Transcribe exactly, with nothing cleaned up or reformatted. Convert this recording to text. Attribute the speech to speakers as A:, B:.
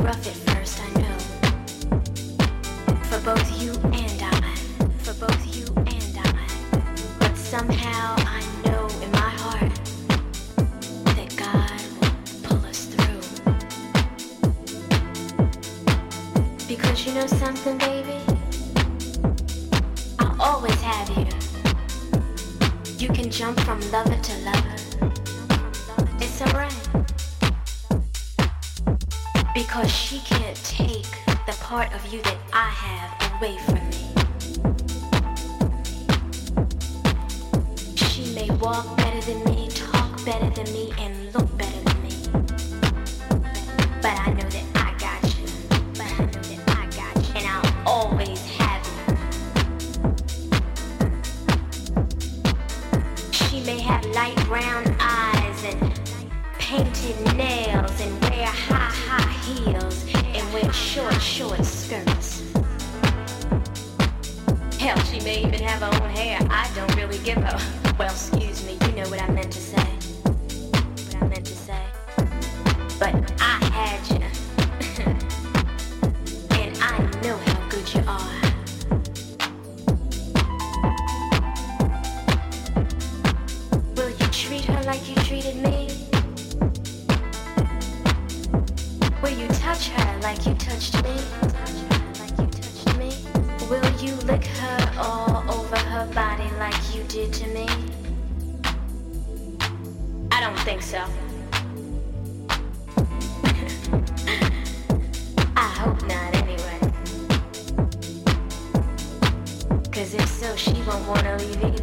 A: rough at first, I know. For both you and I. For both you and I. But somehow I know in my heart that God will pull us through. Because you know something, baby? I'll always have you. You can jump from lover to lover. It's alright. Because she can't take the part of you that I have away from me. She may walk better than me, talk better than me, and look better than me. But I know that I got you. But I know that I got you. And I'll always have you. She may have light brown eyes and painted nails and wear high, high heels and wear short, short skirts. Hell, she may even have her own hair. I don't really give a... Well, excuse me, you know what I meant to say. What I meant to say. But I had you. And I know how good you are. Will you treat her like you treated me? Will you touch her like you touched me? Like you touched me? Will you lick her all over her body like you did to me? I don't think so. I hope not anyway. Cause if so, she won't wanna leave either.